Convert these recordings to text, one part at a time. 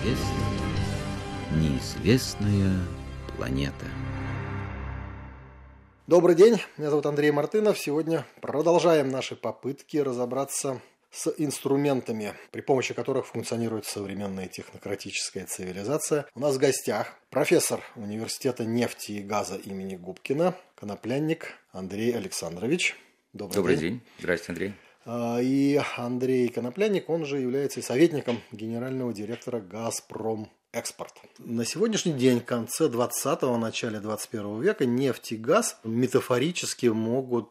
Неизвестная планета. Добрый день, меня зовут Андрей Мартынов. Сегодня продолжаем наши попытки разобраться с инструментами, при помощи которых функционирует современная технократическая цивилизация. У нас в гостях профессор Университета нефти и газа имени Губкина, коноплянник Андрей Александрович. Добрый день. Здравствуйте, Андрей. И Андрей Коноплянник, он же является советником генерального директора «Газпром Экспорт». На сегодняшний день, в конце 20-го, начале 21 века, нефть и газ метафорически могут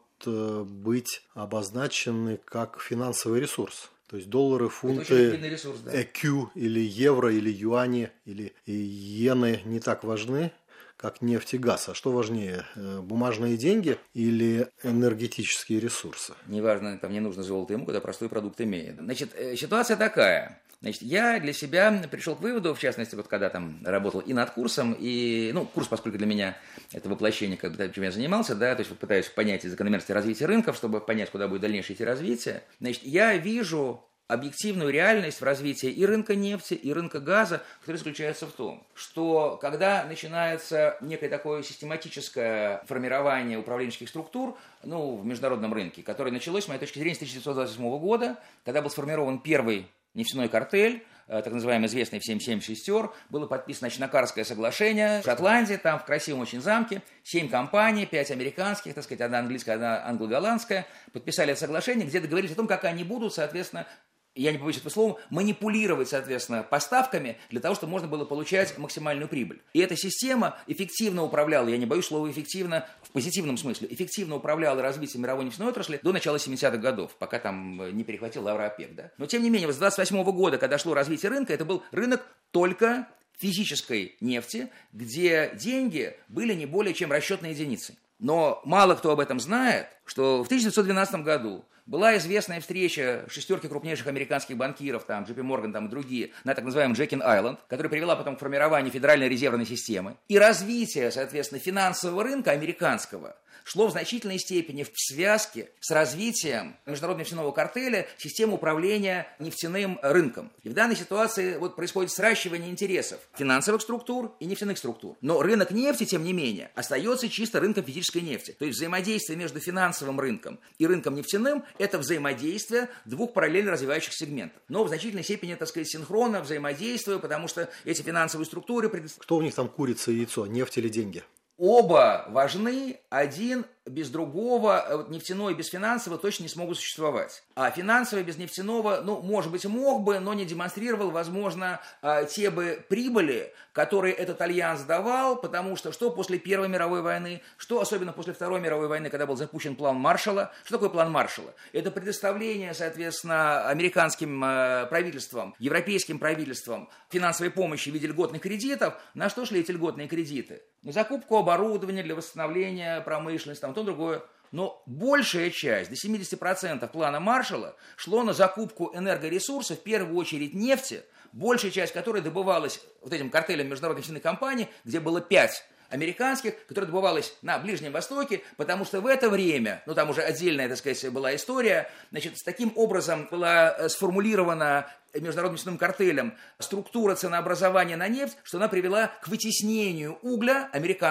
быть обозначены как финансовый ресурс. То есть доллары, фунты, ресурс, да. ЭКЮ или евро, или юани, или иены не так важны, как нефть и газ. А что важнее, бумажные деньги или энергетические ресурсы? Неважно, там не нужно золото ему, когда простой продукт имеет. Значит, ситуация такая. Значит, я для себя пришел к выводу, в частности, вот когда там работал и над курсом, и, курс, поскольку для меня это воплощение, чем я занимался, да, то есть вот пытаюсь понять закономерности развития рынков, чтобы понять, куда будет дальнейшее идти развитие. Значит, я вижу объективную реальность в развитии и рынка нефти, и рынка газа, которая заключается в том, что когда начинается некое такое систематическое формирование управленческих структур, в международном рынке, которое началось, с моей точки зрения, с 1928 года, когда был сформирован первый нефтяной картель, так называемый известный всем 7 шестер, было подписано Чнакарское соглашение в Шотландии, там в красивом очень замке, 7 компаний, 5 американских, так сказать, одна английская, одна англо-голландская, подписали это соглашение, где договорились о том, как они будут, соответственно, я не побоюсь этого слова, манипулировать, соответственно, поставками для того, чтобы можно было получать максимальную прибыль. И эта система эффективно управляла, я не боюсь слова эффективно, в позитивном смысле, эффективно управляла развитием мировой нефтяной отрасли до начала 70-х годов, пока там не перехватил лавра ОПЕК. Да? Но, тем не менее, с 28 года, когда шло развитие рынка, это был рынок только физической нефти, где деньги были не более чем расчетной единицей. Но мало кто об этом знает, что в 1912 году была известная встреча шестерки крупнейших американских банкиров, там, JP Morgan там, и другие, на так называемом Джекин-Айленд, которая привела потом к формированию Федеральной резервной системы. И развитие, соответственно, финансового рынка американского шло в значительной степени в связке с развитием международного нефтяного картеля системы управления нефтяным рынком. И в данной ситуации происходит сращивание интересов финансовых структур и нефтяных структур. Но рынок нефти, тем не менее, остается чисто рынком физической нефти. То есть взаимодействие между финансовым рынком и рынком нефтяным – это взаимодействие двух параллельно развивающих сегментов. Но в значительной степени, так сказать, синхронно взаимодействуя, потому что эти финансовые структуры… Что у них там курица и яйцо, нефть или деньги? Оба важны, один без другого, нефтяной без финансового точно не смогут существовать. А финансовый без нефтяного, может быть, мог бы, но не демонстрировал, возможно, те бы прибыли, которые этот альянс давал, потому что после Первой мировой войны, что особенно после Второй мировой войны, когда был запущен план Маршалла. Что такое план Маршалла? Это предоставление, соответственно, американским правительствам, европейским правительствам финансовой помощи в виде льготных кредитов. На что шли эти льготные кредиты? На закупку оборудования для восстановления промышленности, то другое. Но большая часть, до 70% плана Маршалла, шло на закупку энергоресурсов, в первую очередь нефти, большая часть которой добывалась этим картелем международных нефтяных компаний, где было 5 американских, которая добывалась на Ближнем Востоке, потому что в это время, там уже отдельная, так сказать, была история, с таким образом была сформулирована международным нефтяным картелем структура ценообразования на нефть, что она привела к вытеснению угля,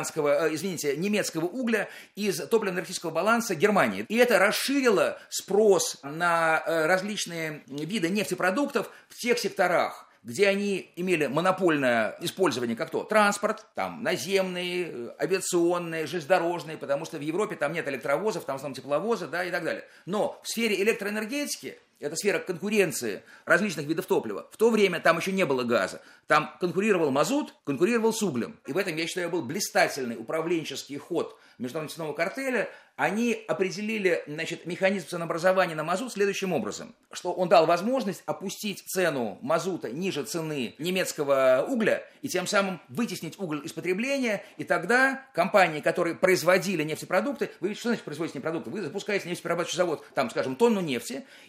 немецкого угля из топливно-энергетического баланса Германии. И это расширило спрос на различные виды нефтепродуктов в тех секторах, где они имели монопольное использование, как транспорт, наземный, авиационный, железнодорожный, потому что в Европе там нет электровозов, там в основном тепловозы, и так далее. Но в сфере электроэнергетики, это сфера конкуренции различных видов топлива, в то время там еще не было газа. Там конкурировал мазут, конкурировал с углем. И в этом, я считаю, был блистательный управленческий ход международного нефтяного картеля. Они определили, механизм ценообразования на мазут следующим образом, что он дал возможность опустить цену мазута ниже цены немецкого угля и тем самым вытеснить уголь из потребления, и тогда компании, которые производили нефтепродукты, что значит производить нефтепродукты? Вы запускаете нефтеперерабатывающий завод, скажем, тонну нефти, и из нее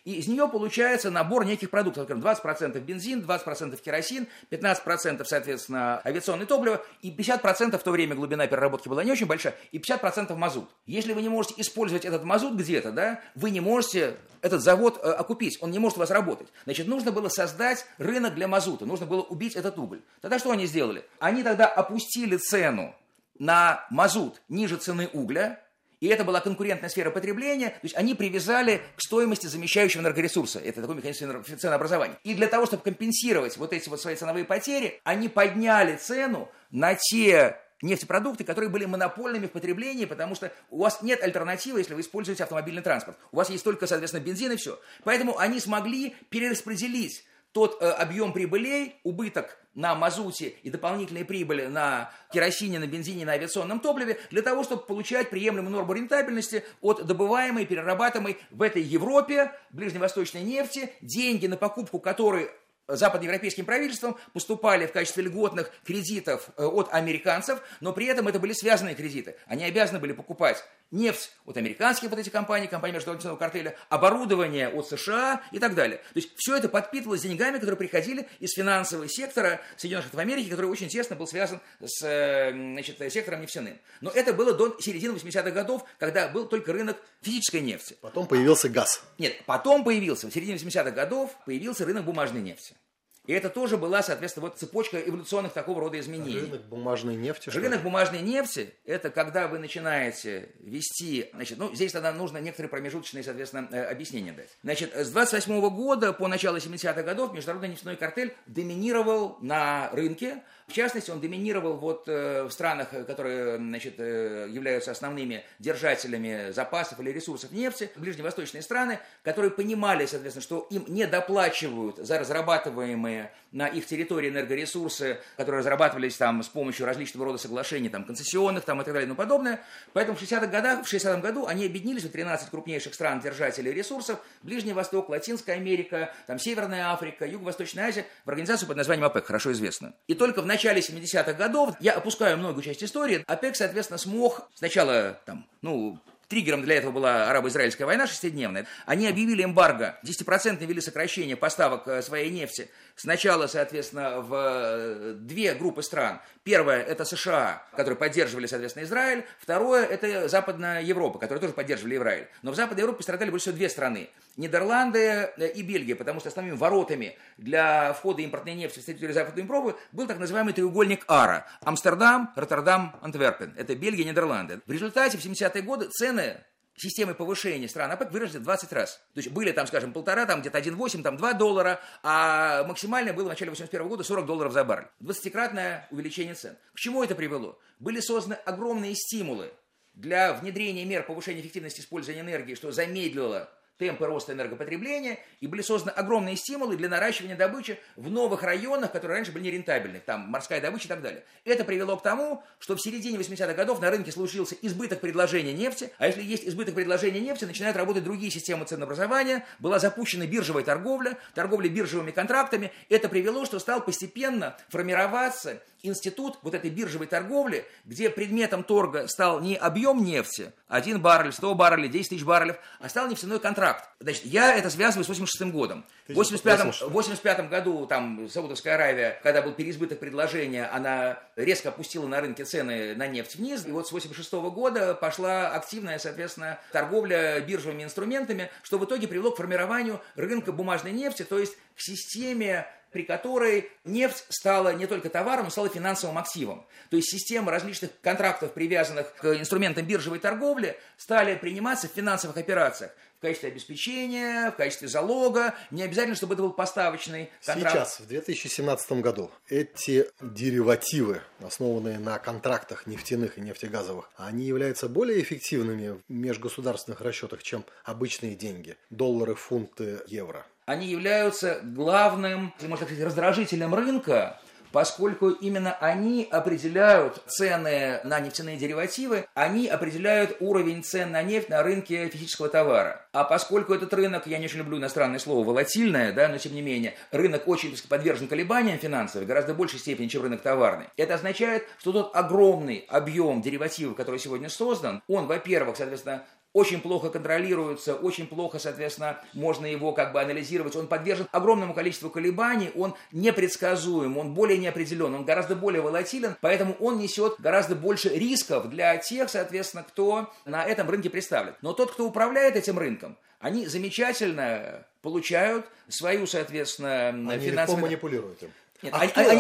нее получается набор неких продуктов. 20% бензин, 20% керосин, 15% соответственно авиационное топливо и 50% в то время глубина переработки была не очень большая, и 50% мазут. Если вы не можете использовать этот мазут где-то, да, вы не можете этот завод окупить, он не может у вас работать. Значит, нужно было создать рынок для мазута, нужно было убить этот уголь. Тогда что они сделали? Они тогда опустили цену на мазут ниже цены угля, и это была конкурентная сфера потребления, то есть они привязали к стоимости замещающего энергоресурса. Это такой механизм ценообразования. И для того, чтобы компенсировать вот эти вот свои ценовые потери, они подняли цену на те нефтепродукты, которые были монопольными в потреблении, потому что у вас нет альтернативы, если вы используете автомобильный транспорт. У вас есть только, соответственно, бензин и все. Поэтому они смогли перераспределить тот объем прибылей, убыток на мазуте и дополнительные прибыли на керосине, на бензине, на авиационном топливе, для того, чтобы получать приемлемую норму рентабельности от добываемой, перерабатываемой в этой Европе ближневосточной нефти, деньги на покупку которой западноевропейским правительством поступали в качестве льготных кредитов от американцев, но при этом это были связанные кредиты. Они обязаны были покупать нефть от американских вот этих компаний, компаний международного картеля, оборудование от США и так далее. То есть все это подпитывалось деньгами, которые приходили из финансового сектора Соединенных Штатов Америки, который очень тесно был связан с сектором нефтяным. Но это было до середины 80-х годов, когда был только рынок физической нефти. Потом появился газ. Нет, потом появился, в середине 80-х годов появился рынок бумажной нефти. И это тоже была, соответственно, вот цепочка эволюционных такого рода изменений. Рынок бумажной нефти? Рынок бумажной нефти – это когда вы начинаете вести… здесь тогда нужно некоторые промежуточные, соответственно, объяснения дать. Значит, с 28 года по начало 70-х годов международный нефтяной картель доминировал на рынке. В частности, он доминировал вот в странах, которые, являются основными держателями запасов или ресурсов нефти, ближневосточные страны, которые понимали, соответственно, что им не доплачивают за разрабатываемые на их территории энергоресурсы, которые разрабатывались там с помощью различного рода соглашений, там, концессионных там, и так далее и тому подобное. Поэтому в 60-м году они объединились в 13 крупнейших стран-держателей ресурсов: Ближний Восток, Латинская Америка, там, Северная Африка, Юго-Восточная Азия, в организацию под названием ОПЕК, хорошо известную. И только в начале 70-х годов, я опускаю многую часть истории, ОПЕК, соответственно, смог сначала, триггером для этого была арабо-израильская война шестидневная. Они объявили эмбарго, 10% ввели сокращение поставок своей нефти. Сначала, соответственно, в две группы стран. Первое – это США, которые поддерживали, соответственно, Израиль. Второе – это Западная Европа, которые тоже поддерживали Израиль. Но в Западной Европе пострадали больше всего две страны – Нидерланды и Бельгия, потому что основными воротами для входа импортной нефти в территорию Западной Европы был так называемый треугольник Ара – Амстердам, Роттердам, Антверпен. Это Бельгия, Нидерланды. В результате в 70-е годы цены системы повышения стран ОПЕК выросли в 20 раз. То есть были там, скажем, полтора, там где-то 1,8, там $2, а максимальное было в начале 81 года $40 за баррель. 20-кратное увеличение цен. К чему это привело? Были созданы огромные стимулы для внедрения мер повышения эффективности использования энергии, что замедлило темпы роста энергопотребления, и были созданы огромные стимулы для наращивания добычи в новых районах, которые раньше были нерентабельны, там морская добыча и так далее. Это привело к тому, что в середине 80-х годов на рынке случился избыток предложения нефти, а если есть избыток предложения нефти, начинают работать другие системы ценообразования, была запущена биржевая торговля биржевыми контрактами. Это привело, что стал постепенно формироваться институт вот этой биржевой торговли, где предметом торга стал не объем нефти, 1 баррель, 100 баррелей, 10 тысяч баррелей, а стал нефтяной контракт. Значит, я это связываю с 86 годом. В 85 году там Саудовская Аравия, когда был переизбыток предложения, она резко опустила на рынке цены на нефть вниз. И вот с 86 года пошла активная, соответственно, торговля биржевыми инструментами, что в итоге привело к формированию рынка бумажной нефти, то есть к системе, при которой нефть стала не только товаром, но стала финансовым активом. То есть система различных контрактов, привязанных к инструментам биржевой торговли, стали приниматься в финансовых операциях в качестве обеспечения, в качестве залога. Не обязательно, чтобы это был поставочный контракт. Сейчас, в 2017 году, эти деривативы, основанные на контрактах нефтяных и нефтегазовых, они являются более эффективными в межгосударственных расчетах, чем обычные деньги, доллары, фунты, евро. Они являются главным, можно так сказать, раздражителем рынка, поскольку именно они определяют цены на нефтяные деривативы, они определяют уровень цен на нефть на рынке физического товара. А поскольку этот рынок, я не очень люблю иностранное слово, волатильное, но тем не менее, рынок очень подвержен колебаниям финансовым, в гораздо большей степени, чем рынок товарный. Это означает, что тот огромный объем деривативов, который сегодня создан, он, во-первых, соответственно, очень плохо контролируется, очень плохо, соответственно, можно его как бы анализировать. Он подвержен огромному количеству колебаний, он непредсказуем, он более неопределен, он гораздо более волатилен, поэтому он несет гораздо больше рисков для тех, соответственно, кто на этом рынке представлен. Но тот, кто управляет этим рынком, они замечательно получают свою, соответственно, они финансовую... легко манипулируют им. Нет,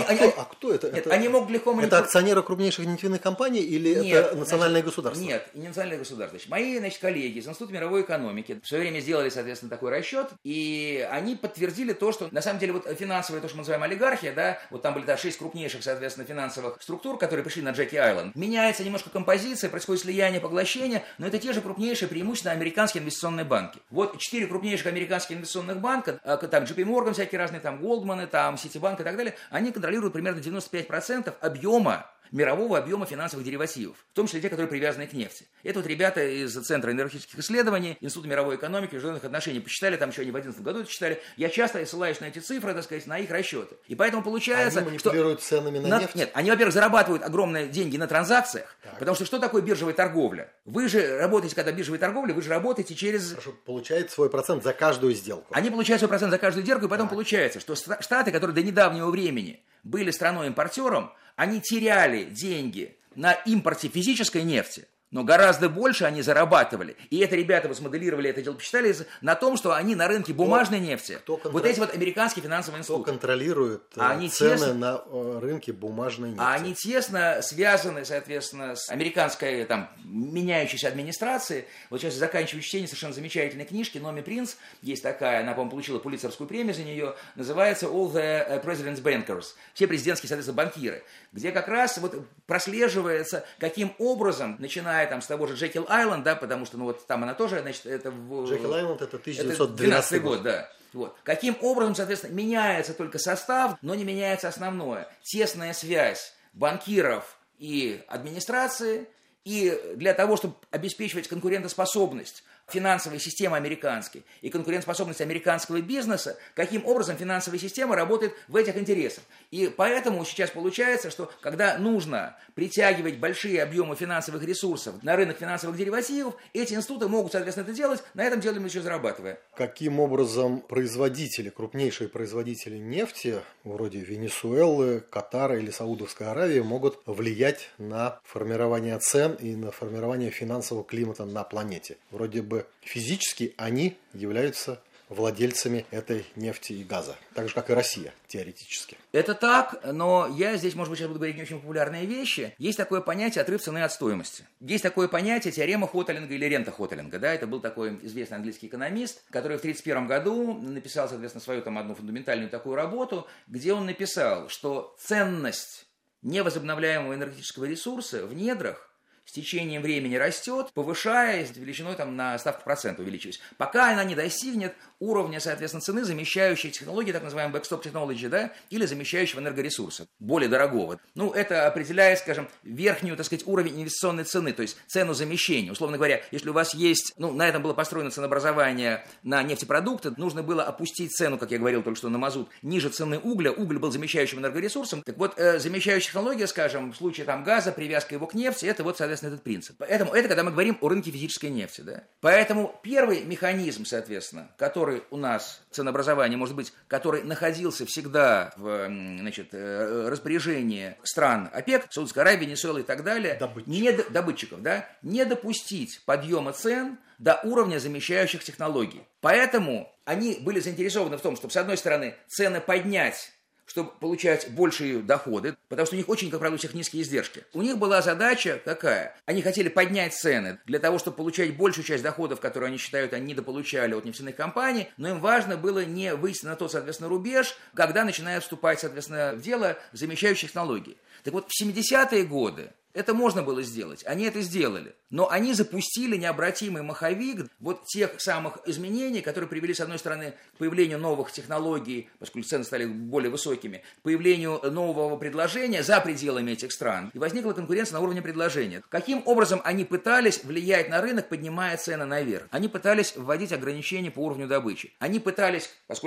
кто это? Нет, они могут легко Это акционеры крупнейших нефтяных компаний или это национальные государства? Нет, не национальные государства. Мои, коллеги из Института мировой экономики в свое время сделали, соответственно, такой расчет, и они подтвердили то, что на самом деле вот финансовая, то, что мы называем олигархия, да, вот там были 6 крупнейших, соответственно, финансовых структур, которые пришли на Джеки-Айленд. Меняется немножко композиция, происходит слияние, поглощение, но это те же крупнейшие, преимущественно американские инвестиционные банки. Вот 4 крупнейших американских инвестиционных банка, там JP Morgan всякие разные, там Goldman, там Citibank и так далее, они контролируют примерно 95% объема, мирового объема финансовых деривативов, в том числе те, которые привязаны к нефти. Это вот ребята из Центра энергетических исследований, Института мировой экономики, международных отношений посчитали, там еще они в 2011 году это читали. Я часто ссылаюсь на эти цифры, так сказать, на их расчеты. И поэтому получается, они манипулируют ценами на нефть? Нет, они, во-первых, зарабатывают огромные деньги на транзакциях, потому что такое биржевая торговля? Вы же работаете, когда биржевая торговля, вы же работаете через... Хорошо, получает свой процент за каждую сделку. Они получают свой процент за каждую сделку, и потом получается, что Штаты, которые до недавнего времени были страной-импортером, они теряли деньги на импорте физической нефти, но гораздо больше они зарабатывали. И это ребята вот смоделировали это дело, посчитали на том, что они на рынке бумажной нефти, вот эти вот американские финансовые институты. Кто контролирует цены на рынке бумажной нефти? А они тесно связаны, соответственно, с американской там меняющейся администрацией. Вот сейчас заканчиваю чтение совершенно замечательной книжки «Номи Принц». Есть такая, она, по-моему, получила Пулитцеровскую премию за нее. Называется «All the President's Bankers». Все президентские, соответственно, банкиры. Где как раз вот прослеживается, каким образом, начиная там с того же Джекил-Айленд, да, потому что, ну вот там она тоже, значит, это... Джекил-Айленд это 1912 год, да. Вот. Каким образом, соответственно, меняется только состав, но не меняется основное. Тесная связь банкиров и администрации, и для того, чтобы обеспечивать конкурентоспособность финансовой системы американской и конкурентоспособность американского бизнеса, каким образом финансовая система работает в этих интересах. И поэтому сейчас получается, что когда нужно притягивать большие объемы финансовых ресурсов на рынок финансовых деривативов, эти институты могут, соответственно, это делать, на этом деле мы еще зарабатываем. Каким образом производители, крупнейшие производители нефти, вроде Венесуэлы, Катара или Саудовской Аравии, могут влиять на формирование цен и на формирование финансового климата на планете? Вроде бы физически они являются владельцами этой нефти и газа, так же, как и Россия, теоретически. Это так, но я здесь, может быть, сейчас буду говорить не очень популярные вещи. Есть такое понятие отрыв цены от стоимости. Есть такое понятие теорема Хотелинга или рента Хотелинга. Да? Это был такой известный английский экономист, который в 1931 году написал, соответственно, свою там одну фундаментальную такую работу, где он написал, что ценность невозобновляемого энергетического ресурса в недрах с течением времени растет, повышаясь величиной там, на ставку процента увеличиваясь, пока она не достигнет уровня, соответственно, цены, замещающей технологии, так называемой backstop technology, да, или замещающего энергоресурса, более дорогого. Ну, это определяет, скажем, верхнюю, так сказать, уровень инвестиционной цены, то есть цену замещения. Условно говоря, если у вас есть, ну, на этом было построено ценообразование на нефтепродукты, нужно было опустить цену, как я говорил только что, на мазут, ниже цены угля. Уголь был замещающим энергоресурсом. Так вот, замещающая технология, скажем, в случае там газа, привязка его к нефти, это вот, соответственно, этот принцип. Поэтому это когда мы говорим о рынке физической нефти, да. Поэтому первый механизм, соответственно, который у нас ценообразование может быть, который находился всегда в, значит, распоряжении стран ОПЕК, Саудовской Аравии, Венесуэлы и так далее, добытчиков, да, не допустить подъема цен до уровня замещающих технологий. Поэтому они были заинтересованы в том, чтобы, с одной стороны, цены поднять, чтобы получать большие доходы, потому что у них очень, как правило, у всех низкие издержки. У них была задача какая? Они хотели поднять цены для того, чтобы получать большую часть доходов, которые они считают, они недополучали от нефтяных компаний, но им важно было не выйти на тот, соответственно, рубеж, когда начинают вступать, соответственно, в дело замещающих технологий. Так вот, в 70-е годы это можно было сделать, они это сделали. Но они запустили необратимый маховик вот тех самых изменений, которые привели, с одной стороны, к появлению новых технологий, поскольку цены стали более высокими, к появлению нового предложения за пределами этих стран. И возникла конкуренция на уровне предложения. Каким образом они пытались влиять на рынок, поднимая цены наверх? Они пытались вводить ограничения по уровню добычи. Они пытались, поскольку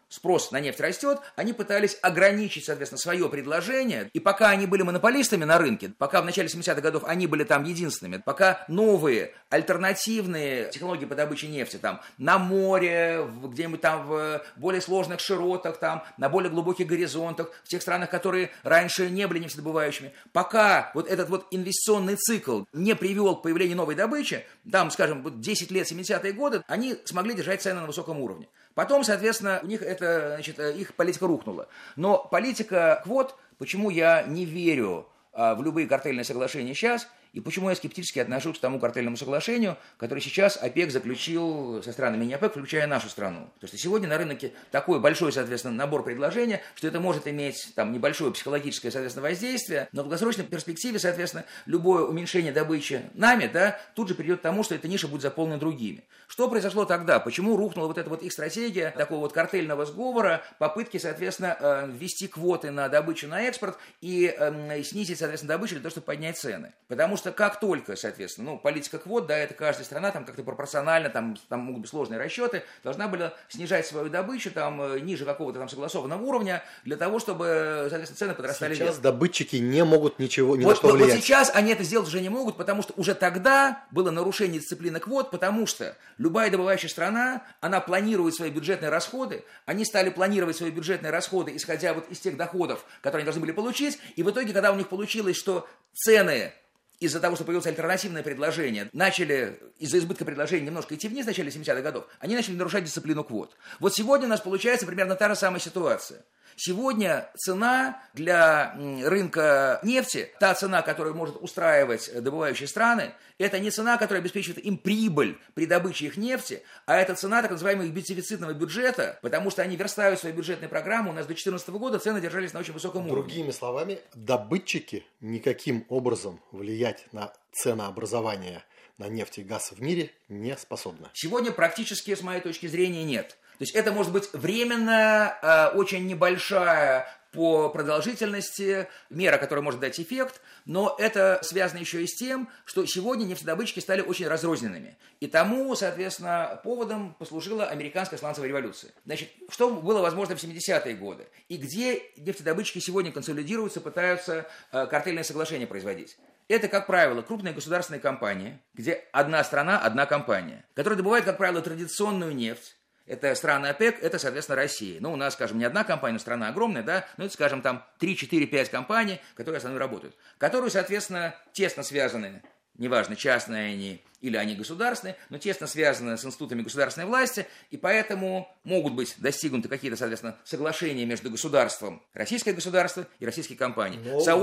спрос на нефть растет, они пытались ограничить, соответственно, свое предложение. И пока они были монополистами на рынке, пока в начале 70-х годов они были там единственными, пока новые альтернативные технологии по добыче нефти там на море, где-нибудь там в более сложных широтах, там, на более глубоких горизонтах, в тех странах, которые раньше не были нефтедобывающими, пока вот этот вот инвестиционный цикл не привел к появлению новой добычи, там, скажем, 10 лет, 70-е годы, они смогли держать цены на высоком уровне. Потом, соответственно, у них это, значит, их политика рухнула. Но политика квот, почему я не верю в любые картельные соглашения сейчас, и почему я скептически отношусь к тому картельному соглашению, которое сейчас ОПЕК заключил со странами не ОПЕК, включая нашу страну. Потому что сегодня на рынке такой большой, соответственно, набор предложений, что это может иметь там небольшое психологическое, соответственно, воздействие, но в долгосрочной перспективе, соответственно, любое уменьшение добычи нами, да, тут же придет к тому, что эта ниша будет заполнена другими. Что произошло тогда? Почему рухнула вот эта вот их стратегия такого вот картельного сговора, попытки, соответственно, ввести квоты на добычу, на экспорт и снизить, соответственно, добычу для того, чтобы поднять цены? Потому что как только, соответственно, политика квот, да, это каждая страна там как-то пропорционально, там могут быть сложные расчеты, должна была снижать свою добычу там ниже какого-то там согласованного уровня для того, чтобы, соответственно, цены подрастали вверх. Сейчас добытчики не могут ничего, ни на что влиять. Вот сейчас они это сделать уже не могут, потому что уже тогда было нарушение дисциплины квот, потому что любая добывающая страна, она планирует свои бюджетные расходы, они стали планировать свои бюджетные расходы, исходя вот из тех доходов, которые они должны были получить, и в итоге, когда у них получилось, что цены из-за того, что появилось альтернативное предложение, начали из-за избытка предложений немножко идти вниз в начале 70-х годов, они начали нарушать дисциплину квот. Вот сегодня у нас получается примерно та же самая ситуация. Сегодня цена для рынка нефти, та цена, которую может устраивать добывающие страны, это не цена, которая обеспечивает им прибыль при добыче их нефти, а это цена так называемого дефицитного бюджета, потому что они верстают свои бюджетные программы. У нас до 2014 года цены держались на очень высоком уровне. Другими словами, добытчики никаким образом влиять на ценообразование на нефть и газ в мире не способны. Сегодня практически, с моей точки зрения, нет. То есть это может быть временно, очень небольшая по продолжительности мера, которая может дать эффект, но это связано еще и с тем, что сегодня нефтедобытчики стали очень разрозненными. И тому, соответственно, поводом послужила американская сланцевая революция. Значит, что было возможно в 70-е годы? И где нефтедобытчики сегодня консолидируются, пытаются картельные соглашения производить? Это, как правило, крупные государственные компании, где одна страна, одна компания, которая добывает, как правило, традиционную нефть. Это страны ОПЕК, это, соответственно, Россия. Ну, у нас, скажем, не одна компания, но страна огромная, да, ну, это, скажем, там 3, 4, 5 компаний, которые основные работают, которые, соответственно, тесно связаны, неважно, частные они или они государственные, но тесно связаны с институтами государственной власти, и поэтому могут быть достигнуты какие-то, соответственно, соглашения между государством, российское государство и российские компании.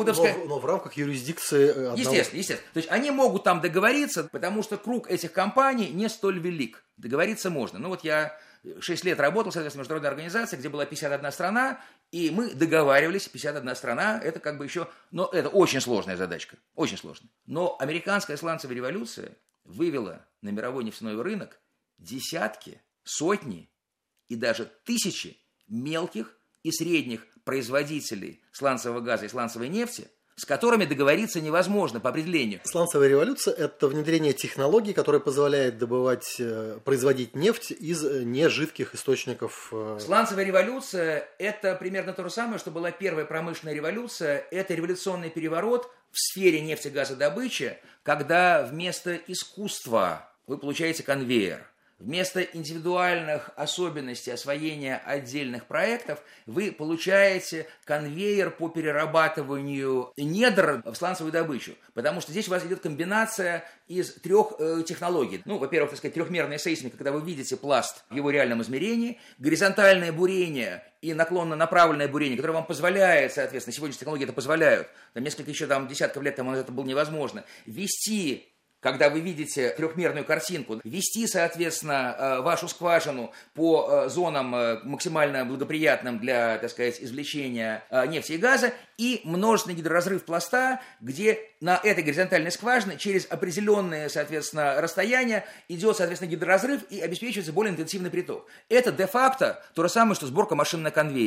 Но в рамках юрисдикции одного... Естественно. То есть они могут там договориться, потому что круг этих компаний не столь велик. Договориться можно. Ну вот я 6 лет работал, соответственно, в международной организации, где была 51 страна, и мы договаривались, 51 страна, это как бы еще... Но это очень сложная задачка, очень сложная. Но американская сланцевая революция вывела на мировой нефтяной рынок десятки, сотни и даже тысячи мелких и средних производителей сланцевого газа и сланцевой нефти, с которыми договориться невозможно по определению. Сланцевая революция – это внедрение технологий, которая позволяет производить нефть из нежидких источников. Сланцевая революция – это примерно то же самое, что была первая промышленная революция. Это революционный переворот в сфере нефтегазодобычи, когда вместо искусства вы получаете конвейер. Вместо индивидуальных особенностей освоения отдельных проектов вы получаете конвейер по перерабатыванию недр в сланцевую добычу. Потому что здесь у вас идет комбинация из 3 технологий. Ну, во-первых, так сказать, трехмерная сейсмика, когда вы видите пласт в его реальном измерении, горизонтальное бурение и наклонно-направленное бурение, которое вам позволяет, соответственно, сегодняшние технологии это позволяют, там несколько еще десятков лет тому это было невозможно, вести, когда вы видите трехмерную картинку, ввести, соответственно, вашу скважину по зонам максимально благоприятным для, так сказать, извлечения нефти и газа, и множественный гидроразрыв пласта, где на этой горизонтальной скважине через определенные, соответственно, расстояния идет, соответственно, гидроразрыв и обеспечивается более интенсивный приток. Это де-факто то же самое, что сборка машин на конвейере.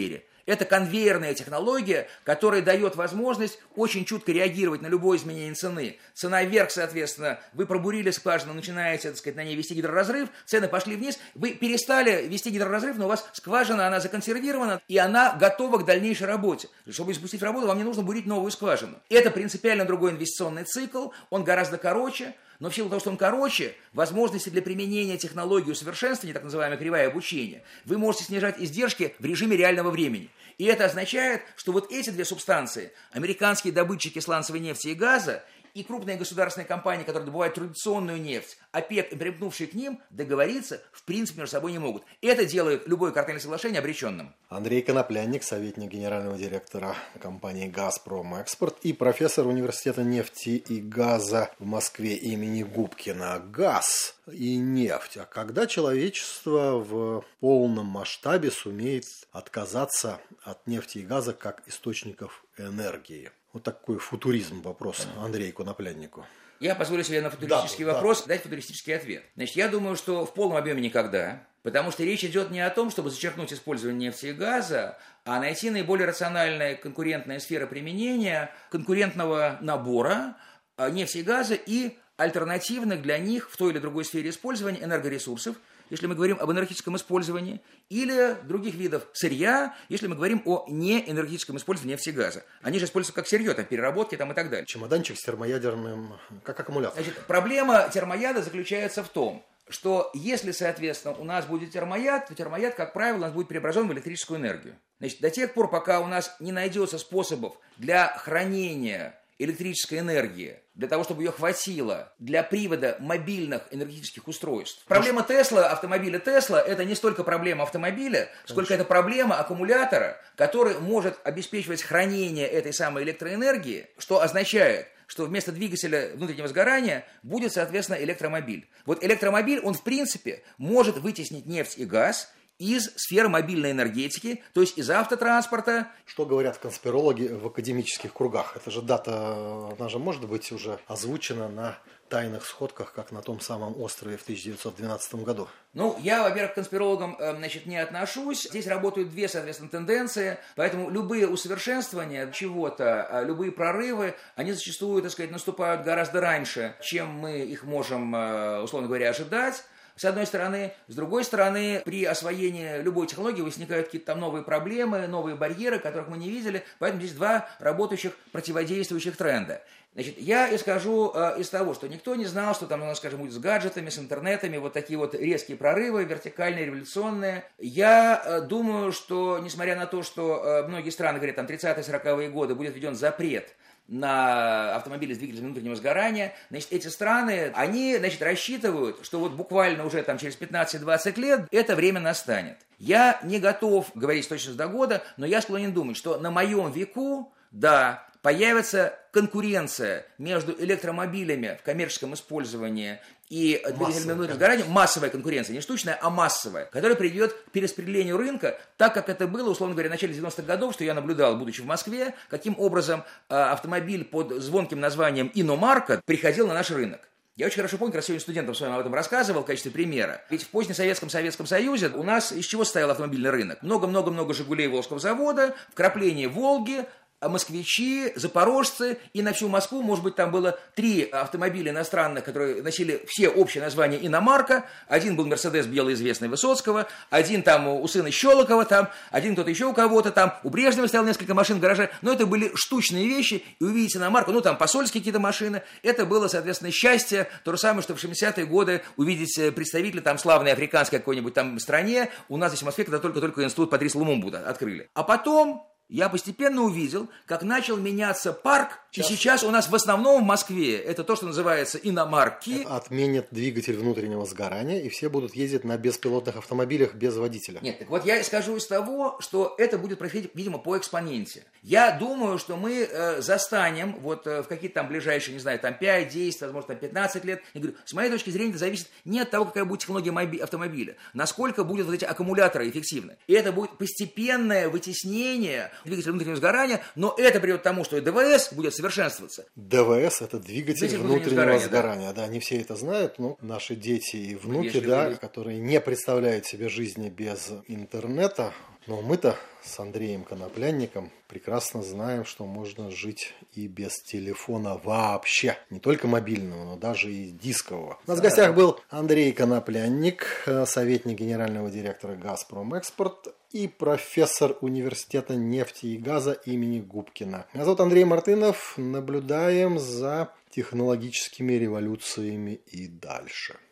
Это конвейерная технология, которая дает возможность очень чутко реагировать на любое изменение цены. Цена вверх, соответственно, вы пробурили скважину, начинаете, так сказать, на ней вести гидроразрыв, цены пошли вниз, вы перестали вести гидроразрыв, но у вас скважина, она законсервирована, и она готова к дальнейшей работе. Чтобы запустить работу, вам не нужно бурить новую скважину. Это принципиально другой инвестиционный цикл, он гораздо короче, но в силу того, что он короче, возможности для применения технологии усовершенствования, так называемая кривая обучения, вы можете снижать издержки в режиме реального времени. И это означает, что вот эти две субстанции, американские добытчики сланцевой нефти и газа, и крупные государственные компании, которые добывают традиционную нефть, ОПЕК и примкнувшие к ним, договориться в принципе между собой не могут. Это делает любое картельное соглашение обреченным. Андрей Коноплянник, советник генерального директора компании «Газпром Экспорт» и профессор университета нефти и газа в Москве имени Губкина. Газ и нефть. А когда человечество в полном масштабе сумеет отказаться от нефти и газа как источников энергии? Вот такой футуризм вопрос Андрею Конопляннику. Я позволю себе на футуристический вопрос дать футуристический ответ. Значит, я думаю, что в полном объеме никогда, потому что речь идет не о том, чтобы зачеркнуть использование нефти и газа, а найти наиболее рациональные конкурентные сферы применения конкурентного набора нефти и газа и альтернативных для них в той или другой сфере использования энергоресурсов, если мы говорим об энергетическом использовании, или других видов сырья, если мы говорим о неэнергетическом использовании нефти и газа. Они же используются как сырье, там, переработки там, и так далее. Чемоданчик с термоядерным, как аккумулятор. Значит, проблема термояда заключается в том, что если, соответственно, у нас будет термояд, то термояд, как правило, у нас будет преображен в электрическую энергию. Значит, до тех пор, пока у нас не найдется способов для хранения электрической энергии, для того, чтобы ее хватило для привода мобильных энергетических устройств. Проблема Тесла, автомобиля Тесла, это не столько проблема автомобиля, сколько это проблема аккумулятора, который может обеспечивать хранение этой самой электроэнергии, что означает, что вместо двигателя внутреннего сгорания будет, соответственно, электромобиль. Вот электромобиль, он в принципе может вытеснить нефть и газ из сферы мобильной энергетики, то есть из автотранспорта. Что говорят конспирологи в академических кругах? Эта же дата, она же может быть уже озвучена на тайных сходках, как на том самом острове в 1912 году. Ну, я, во-первых, к конспирологам, не отношусь. Здесь работают две, соответственно, тенденции, поэтому любые усовершенствования чего-то, любые прорывы, они зачастую, так сказать, наступают гораздо раньше, чем мы их можем, условно говоря, ожидать. С одной стороны. С другой стороны, при освоении любой технологии возникают какие-то там новые проблемы, новые барьеры, которых мы не видели. Поэтому здесь два работающих, противодействующих тренда. Значит, я исхожу из того, что никто не знал, что там у нас, скажем, будет с гаджетами, с интернетами, вот такие вот резкие прорывы, вертикальные, революционные. Я думаю, что, несмотря на то, что многие страны говорят, там, 30-40-е годы будет введен запрет на автомобили с двигателем внутреннего сгорания, значит, эти страны, они, значит, рассчитывают, что вот буквально уже там через 15-20 лет это время настанет. Я не готов говорить с точностью до года, но я склонен думать, что на моем веку, да, появится конкуренция между электромобилями в коммерческом использовании и двигателями внутреннего сгорания, массовая конкуренция, не штучная, а массовая, которая приведет к перераспределению рынка, так как это было, условно говоря, в начале 90-х годов, что я наблюдал, будучи в Москве, каким образом автомобиль под звонким названием «Иномарка» приходил на наш рынок. Я очень хорошо помню, как раз сегодня студентам с вами об этом рассказывал в качестве примера. Ведь в позднесоветском Советском Союзе у нас из чего состоял автомобильный рынок? Много-много-много «Жигулей» Волжского завода, вкрапление «Волги», москвичи, запорожцы, и на всю Москву, может быть, там было 3 автомобиля иностранных, которые носили все общее название «Иномарка». Один был «Мерседес» белый, известный Высоцкого, один там у сына Щелокова, там, один кто-то еще у кого-то там, у Брежнева стояло несколько машин в гараже, но это были штучные вещи, и увидеть «Иномарку», ну, там посольские какие-то машины, это было, соответственно, счастье, то же самое, что в 60-е годы увидеть представителя там славной африканской какой-нибудь там стране, у нас здесь в Москве, когда только-только институт Патриса Лумумбу открыли. А потом я постепенно увидел, как начал меняться парк, и сейчас у нас в основном в Москве это то, что называется иномарки. Отменят двигатель внутреннего сгорания, и все будут ездить на беспилотных автомобилях без водителя. Нет, так вот я исхожу из того, что это будет происходить, видимо, по экспоненте. Я думаю, что мы застанем вот в какие-то там ближайшие, не знаю, там 5, 10, возможно, там 15 лет. Я говорю, с моей точки зрения, это зависит не от того, какая будет технология автомобиля, насколько будут вот эти аккумуляторы эффективны. И это будет постепенное вытеснение двигатель внутреннего сгорания, но это приведет к тому, что и ДВС будет совершенствоваться. ДВС – это двигатель внутреннего сгорания. Да. Не все это знают, но наши дети и внуки, которые не представляют себе жизни без интернета. Но мы-то с Андреем Коноплянником прекрасно знаем, что можно жить и без телефона вообще. Не только мобильного, но даже и дискового. У нас в гостях был Андрей Коноплянник, советник генерального директора «Газпром Экспорт» и профессор университета нефти и газа имени Губкина. Меня зовут Андрей Мартынов. Наблюдаем за технологическими революциями и дальше.